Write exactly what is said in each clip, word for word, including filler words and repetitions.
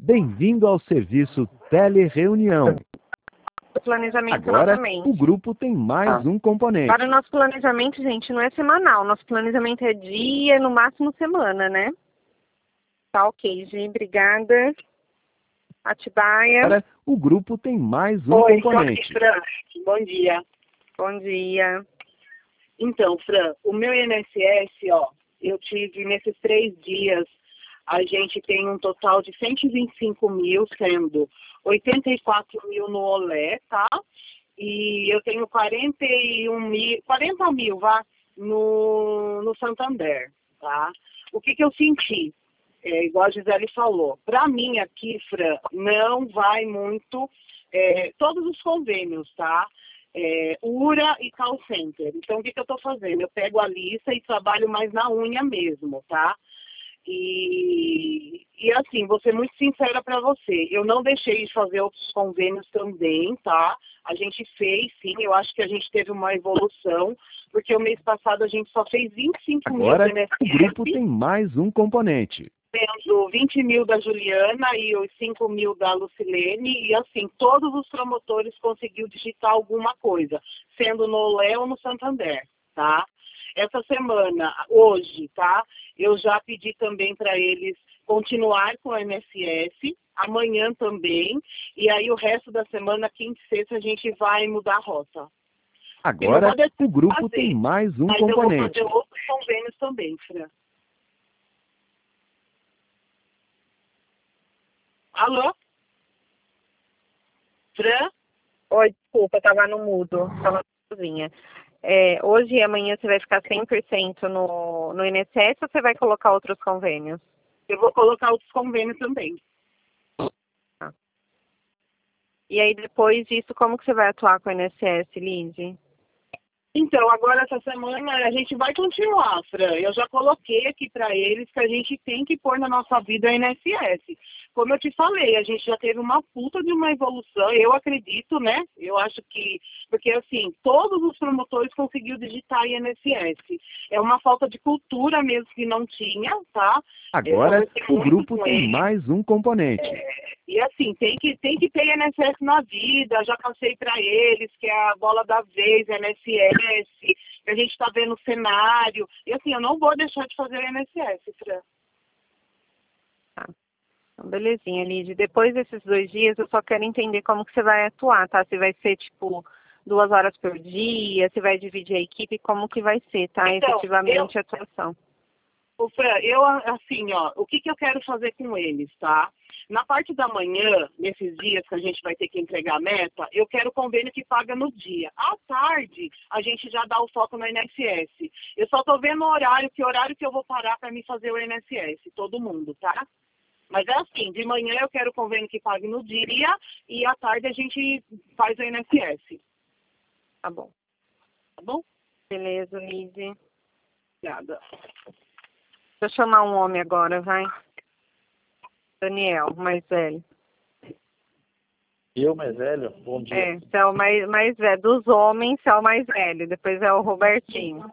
Bem-vindo ao serviço Telereunião. Planejamento Agora, novamente. o grupo tem mais um componente. Para o nosso planejamento, gente, não é semanal. Nosso planejamento é dia, no máximo semana, né? Tá ok, Gi. Obrigada. Atibaia. Agora, o grupo tem mais um Oi, componente. sou aqui, Fran. Bom dia. Bom dia. Então, Fran, o meu I N S S, ó, eu tive nesses três dias, a gente tem um total de cento e vinte e cinco mil, sendo oitenta e quatro mil no Olé, tá? E eu tenho quarenta e um mil, quarenta mil, vá, no, no Santander, tá? O que que eu senti? É, igual a Gisele falou, para mim aqui, Fran, não vai muito, é, todos os convênios, tá? É, URA e call center. Então, o que que eu tô fazendo? Eu pego a lista e trabalho mais na unha mesmo, tá? E, e assim, vou ser muito sincera para você, eu não deixei de fazer outros convênios também, tá? A gente fez, sim, eu acho que a gente teve uma evolução, porque o mês passado a gente só fez vinte e cinco mil Agora, do I N S S, o grupo tem mais um componente. tendo vinte mil da Juliana e os cinco mil da Lucilene, e assim, todos os promotores conseguiu digitar alguma coisa, sendo no Léo ou no Santander, tá? Essa semana, hoje, tá? Eu já pedi também para eles continuar com o I N S S, amanhã também, e aí o resto da semana, quinta e sexta, a gente vai mudar a rota. Agora, o grupo fazer, tem mais um mas componente. eu vou fazer outros convênios também, Fran. Alô? Fran? Oi, desculpa, tava no mudo. Tava sozinha. É, hoje e amanhã você vai ficar cem por cento no, no I N S S ou você vai colocar outros convênios? Eu vou colocar outros convênios também. Ah. E aí, depois disso, como que você vai atuar com o I N S S, Lizy? Então, agora essa semana a gente vai continuar, Fran. Eu já coloquei aqui para eles que a gente tem que pôr na nossa vida o I N S S. Como eu te falei, a gente já teve uma puta de uma evolução, eu acredito, né? Eu acho que, porque assim, todos os promotores conseguiram digitar I N S S. É uma falta de cultura mesmo que não tinha, tá? Agora, o grupo tem eles. mais um componente. É, e assim, tem que, tem que ter I N S S na vida, já passei para eles, que é a bola da vez, I N S S, que a gente está vendo o cenário. E assim, eu não vou deixar de fazer o I N S S, Fran. Tá. Então, belezinha, Lidy. Depois desses dois dias, eu só quero entender como que você vai atuar, tá? Se vai ser, tipo, duas horas por dia, se vai dividir a equipe, como que vai ser, tá? Então, Efetivamente, eu... a atuação. O Fran, eu, assim, ó, o que, que eu quero fazer com eles, tá? Na parte da manhã, nesses dias que a gente vai ter que entregar a meta, eu quero convênio que paga no dia. À tarde, a gente já dá o foco no I N S S. Eu só tô vendo o horário, que horário que eu vou parar para me fazer o I N S S, todo mundo, tá? Mas é assim, de manhã eu quero convênio que pague no dia e à tarde a gente faz o I N S S. Tá bom. Tá bom? Beleza, Lidy. Obrigada. Deixa eu chamar um homem agora, vai. Daniel, mais velho. Eu, mais velho? Bom dia. É, você é o mais, mais velho. Dos homens, você é o mais velho. Depois é o Robertinho.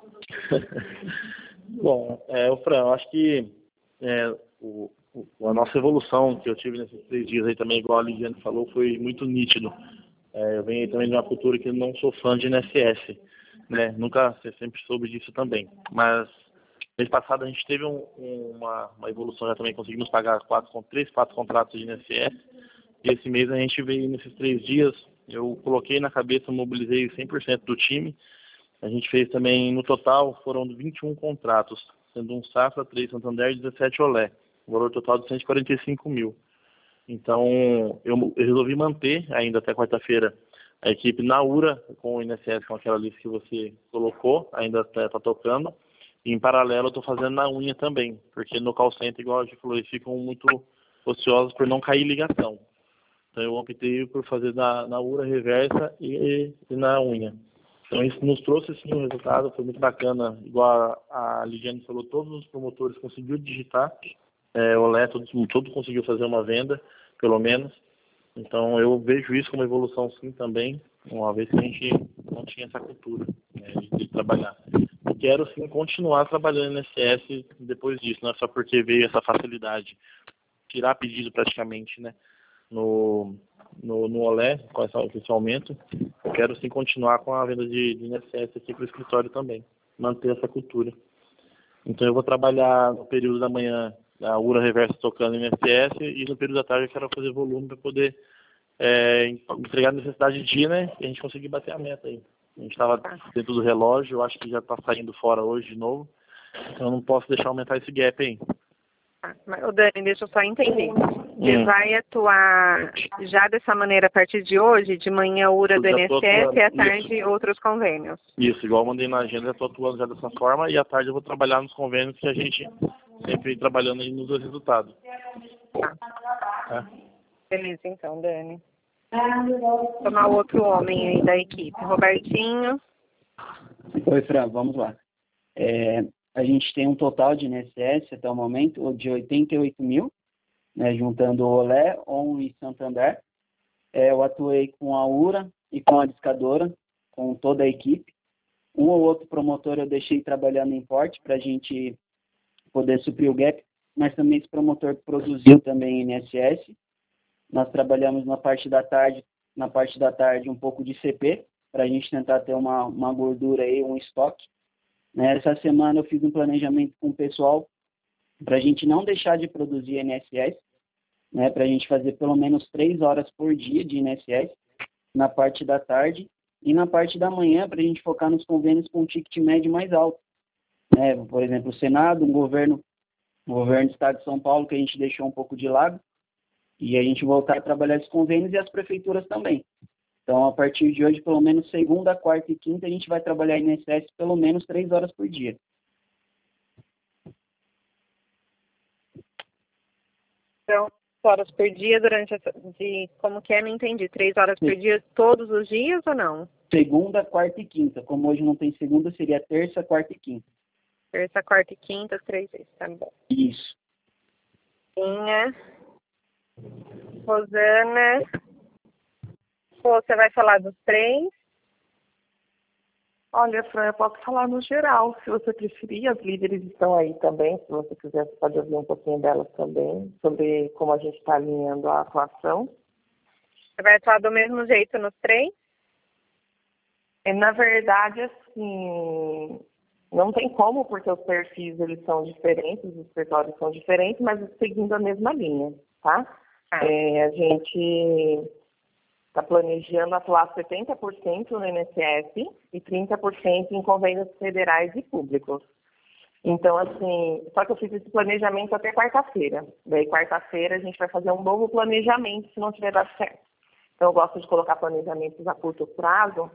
Bom, é, o Fran, eu acho que é, o, o, a nossa evolução que eu tive nesses três dias aí também, igual a Lidiane falou, foi muito nítido. É, eu venho também de uma cultura que não sou fã de I N S S, né? Nunca, você sempre soube disso também. Mas mês passado a gente teve um, uma, uma evolução, já também conseguimos pagar quatro, três, quatro contratos de I N S S. E esse mês a gente veio nesses três dias, eu coloquei na cabeça, mobilizei cem por cento do time. A gente fez também, no total, foram vinte e um contratos, sendo um Safra, três Santander e dezessete Olé. O valor total de cento e quarenta e cinco mil. Então, eu, eu resolvi manter ainda até quarta-feira a equipe na URA com o I N S S, com aquela lista que você colocou, ainda está tá tocando. E, em paralelo, eu estou fazendo na unha também, porque no call center, igual a gente falou, eles ficam muito ociosos por não cair ligação. Então, eu optei por fazer na, na URA reversa e, e na unha. Então, isso nos trouxe, sim, um resultado, foi muito bacana. Igual a, a Lidiane falou, todos os promotores conseguiram digitar, é, o Olé, todo, todo conseguiu fazer uma venda, pelo menos. Então, eu vejo isso como evolução, sim, também, uma vez que a gente não tinha essa cultura, né, de, de trabalhar. E quero, sim, continuar trabalhando no I N S S depois disso, não é só porque veio essa facilidade. tirar pedido praticamente, né? No, no, no Olé, com, essa, com esse aumento, eu quero sim continuar com a venda de, de I N S S aqui para o escritório também, manter essa cultura. Então eu vou trabalhar no período da manhã a URA Reversa tocando I N S S e no período da tarde eu quero fazer volume para poder é, entregar a necessidade de dia, né? E a gente conseguir bater a meta aí. A gente estava dentro do relógio, eu acho que já está saindo fora hoje de novo, então eu não posso deixar aumentar esse gap aí. Ô Dani, deixa eu só entender. Você hum. vai atuar já dessa maneira a partir de hoje, de manhã URA do I N S S e à tarde isso. Outros convênios? Isso, igual eu mandei na agenda, já estou atuando já dessa forma e à tarde eu vou trabalhar nos convênios que a gente sempre vem trabalhando aí nos dois resultados. Tá. É. Beleza, então, Dani. Vou tomar outro homem aí da equipe. Robertinho. Oi, Fran, vamos lá. É... A gente tem um total de I N S S até o momento de oitenta e oito mil, né, juntando o Olé, O N e Santander. É, eu atuei com a URA e com a discadora, com toda a equipe. Um ou outro promotor eu deixei trabalhando em porte para a gente poder suprir o gap, mas também esse promotor produziu também I N S S. Nós trabalhamos na parte da tarde, na parte da tarde um pouco de C P, para a gente tentar ter uma, uma gordura aí, um estoque. Essa semana eu fiz um planejamento com o pessoal para a gente não deixar de produzir I N S S, né, para a gente fazer pelo menos três horas por dia de I N S S na parte da tarde e na parte da manhã para a gente focar nos convênios com um ticket médio mais alto. Né? Por exemplo, o Senado, um governo, o governo do Estado de São Paulo que a gente deixou um pouco de lado e a gente voltar a trabalhar esses convênios e as prefeituras também. Então, a partir de hoje, pelo menos segunda, quarta e quinta, a gente vai trabalhar I N S S pelo menos três horas por dia. Então, horas por dia durante essa... De, como que é? Não entendi. Três horas Sim. por dia todos os dias ou não? Segunda, quarta e quinta. Como hoje não tem segunda, seria terça, quarta e quinta. Terça, quarta e quinta, três vezes. Tá bom. Isso. Minha. Rosana. Você vai falar dos três? Olha, Fran, eu posso falar no geral, se você preferir. As líderes estão aí também, se você quiser, você pode ouvir um pouquinho delas também, sobre como a gente está alinhando a atuação. Você vai atuar do mesmo jeito nos três? É, na verdade, assim, não tem como, porque os perfis eles são diferentes, os escritórios são diferentes, mas seguindo a mesma linha, tá? Ah. É, a gente... está planejando atuar setenta por cento no I N S S e trinta por cento em convênios federais e públicos. Então, assim, só que eu fiz esse planejamento até quarta-feira. Daí, quarta-feira, a gente vai fazer um novo planejamento se não tiver dado certo. Então, eu gosto de colocar planejamentos a curto prazo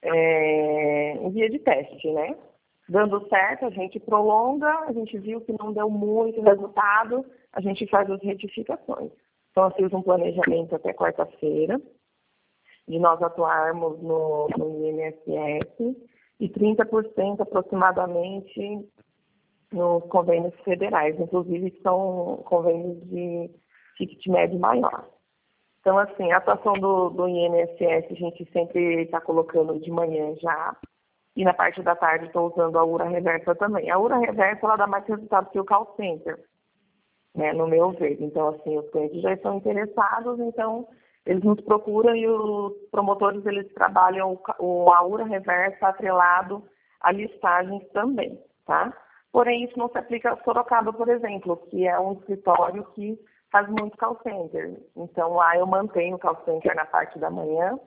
é, em via de teste, né? Dando certo, a gente prolonga, a gente viu que não deu muito resultado, a gente faz as retificações. Então, eu fiz um planejamento até quarta-feira, de nós atuarmos no, no I N S S e trinta por cento aproximadamente nos convênios federais, inclusive são convênios de ticket médio maior. Então, assim, a atuação do, do I N S S a gente sempre está colocando de manhã já, e na parte da tarde estou usando a URA Reversa também. A URA Reversa ela dá mais resultado que o call center, né, no meu ver. Então, assim, os clientes já estão interessados, então eles nos procuram e os promotores, eles trabalham o, a URA Reversa atrelado a listagens também, tá? Porém, isso não se aplica a Sorocaba, por exemplo, que é um escritório que faz muito call center. Então, lá eu mantenho o call center na parte da manhã.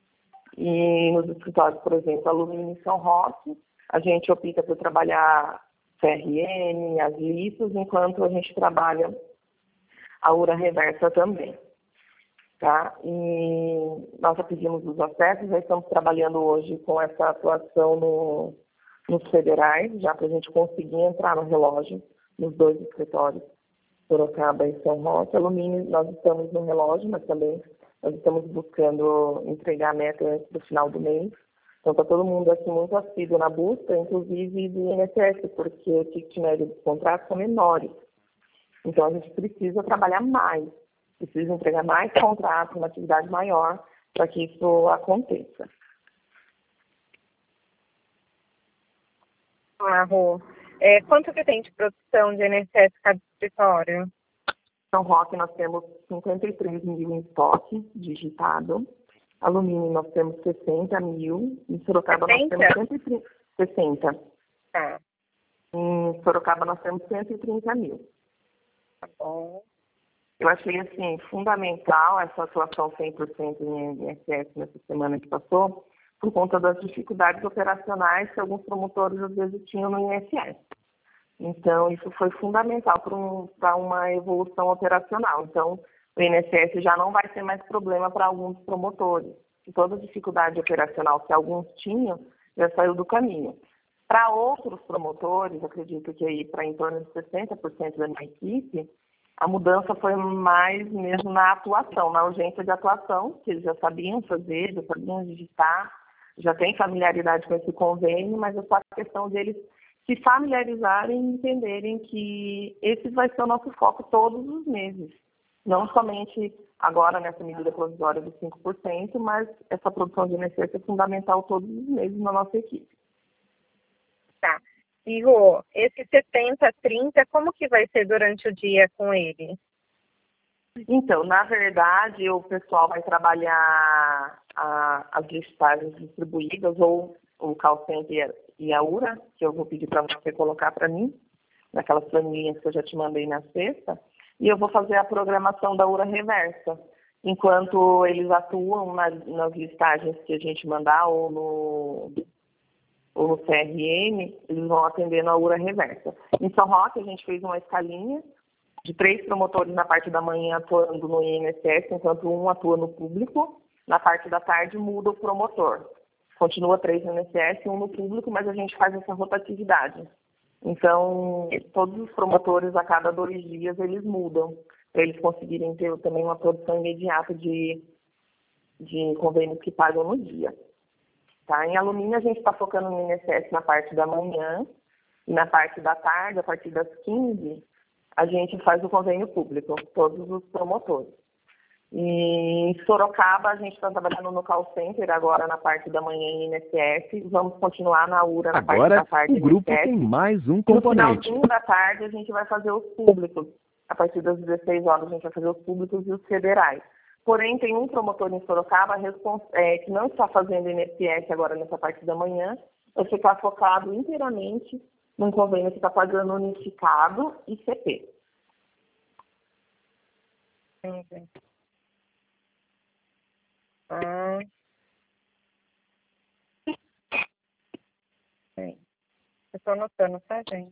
E nos escritórios, por exemplo, Alumínio e São Roque, a gente opta por trabalhar C R N, as listas, enquanto a gente trabalha a URA Reversa também. Tá? E nós já pedimos os acessos, já estamos trabalhando hoje com essa atuação no, nos federais, já para a gente conseguir entrar no relógio, nos dois escritórios, Sorocaba e São Roque. Alumínio, nós estamos no relógio, mas também nós estamos buscando entregar a meta antes do final do mês. Então, está todo mundo assim, muito assíduo na busca, inclusive do I N S S, porque o ticket médio dos contratos são menores. Então, a gente precisa trabalhar mais. Precisa entregar mais contratos, uma atividade maior, para que isso aconteça. Ah, Rô. É, quanto que tem de produção de I N S S cada escritório? São Roque nós temos cinquenta e três mil em estoque digitado. Alumínio nós temos sessenta mil. Em Sorocaba sessenta? nós temos cento e trinta. sessenta. Tá. Em Sorocaba nós temos cento e trinta mil. Tá bom. Eu achei, assim, fundamental essa atuação cem por cento em I N S S nessa semana que passou, por conta das dificuldades operacionais que alguns promotores, às vezes, tinham no I N S S. Então, isso foi fundamental para um, para uma evolução operacional. Então, o I N S S já não vai ser mais problema para alguns promotores. E toda a dificuldade operacional que alguns tinham já saiu do caminho. Para outros promotores, acredito que aí para em torno de sessenta por cento da minha equipe, a mudança foi mais mesmo na atuação, na urgência de atuação, que eles já sabiam fazer, já sabiam digitar, já têm familiaridade com esse convênio, mas é só a questão deles se familiarizarem e entenderem que esse vai ser o nosso foco todos os meses. Não somente agora nessa medida provisória dos cinco por cento, mas essa produção de I N S S é fundamental todos os meses na nossa equipe. Tá. E, Rô, esse setenta trinta, como que vai ser durante o dia com ele? Então, na verdade, o pessoal vai trabalhar a, as listagens distribuídas, ou o call center e a U R A, que eu vou pedir para você colocar para mim, naquelas planilhas que eu já te mandei na sexta, e eu vou fazer a programação da U R A reversa. Enquanto eles atuam na, nas listagens que a gente mandar, ou no... ou no C R M, eles vão atender na U R A reversa. Em São Roque, a gente fez uma escalinha de três promotores na parte da manhã atuando no I N S S, enquanto um atua no público. Na parte da tarde, muda o promotor. Continua três no I N S S e um no público, mas a gente faz essa rotatividade. Então, todos os promotores, a cada dois dias, eles mudam, para eles conseguirem ter também uma produção imediata de, de convênios que pagam no dia. Tá? Em alumínio, a gente está focando no I N S S na parte da manhã e na parte da tarde, a partir das quinze, a gente faz o convênio público, todos os promotores. E em Sorocaba, a gente está trabalhando no call center agora na parte da manhã em I N S S, vamos continuar na U R A na Agora, parte da tarde. o grupo I N S S. tem mais um No componente. finalzinho da tarde, a gente vai fazer os públicos. A partir das dezesseis horas, a gente vai fazer os públicos e os federais. Porém, tem um promotor em Sorocaba é, que não está fazendo I N S S agora nessa parte da manhã, vai ficar focado inteiramente num convênio que está pagando unificado e C P. Entendi. Ah. Sim. Eu estou anotando, tá, gente?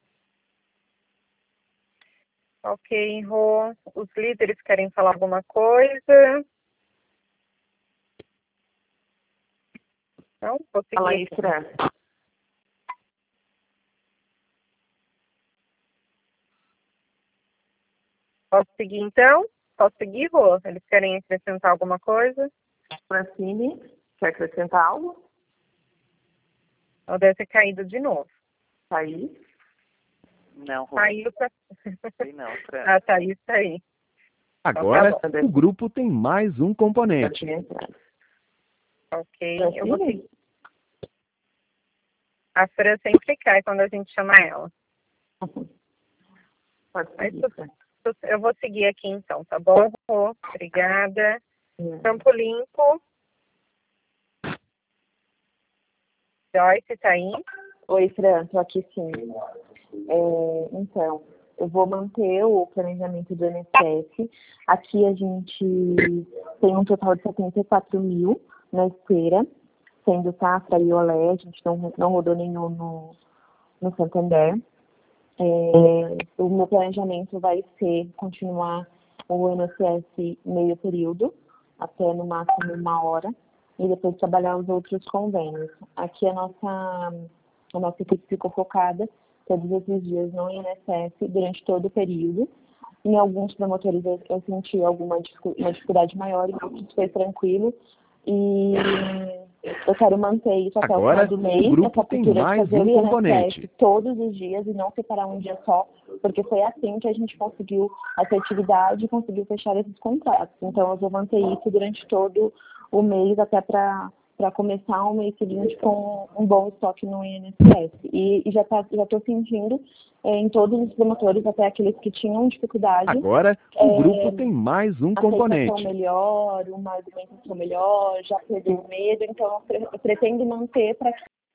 Ok, Rô. Os líderes querem falar alguma coisa? Não? Vou seguir. Fala aí, Fran. Posso seguir, então? Posso seguir, Rô? Eles querem acrescentar alguma coisa? Francine, quer acrescentar algo? Ou deve ter caído de novo. Tá aí? Não, Rô. Caiu pra... Sei não, Fran. Ah, tá isso aí. Agora, Então tá bom. o grupo tem mais um Já componente. tinha entrado. Ok, eu vou Francine? seguir. A Fran sempre cai quando a gente chama ela. Pode Mas seguir, tudo- Fran. Eu vou seguir aqui então, tá bom, Rô? Obrigada. Hum. Campo Limpo. Joyce, tá aí? Oi, Fran, tô aqui sim. É, então, eu vou manter o planejamento do I N S S. Aqui a gente tem um total de setenta e quatro mil na esteira, sendo Safra e Olé, a gente não, não rodou nenhum no, no Santander. É, o meu planejamento vai ser continuar o I N S S meio período, até no máximo uma hora, e depois trabalhar os outros convênios. Aqui a nossa, a nossa equipe ficou focada todos esses dias no I N S S durante todo o período. Em alguns promotores eu, eu senti alguma dificu- uma dificuldade maior, em outros foi tranquilo. E eu quero manter isso até Agora, o final do mês, o grupo essa tem cultura de mais fazer um o I N S S componente. todos os dias e não separar um dia só, porque foi assim que a gente conseguiu assertividade e conseguiu fechar esses contratos. Então, eu vou manter isso durante todo o mês, até para para começar o mês seguinte com um bom estoque no I N S S. E, e já tá, já estou sentindo é, em todos os promotores, até aqueles que tinham dificuldade. Agora, o é, grupo tem mais um a componente. aceitação melhor, uma alimentação melhor, já perdeu o medo, então eu, pre- eu pretendo manter para que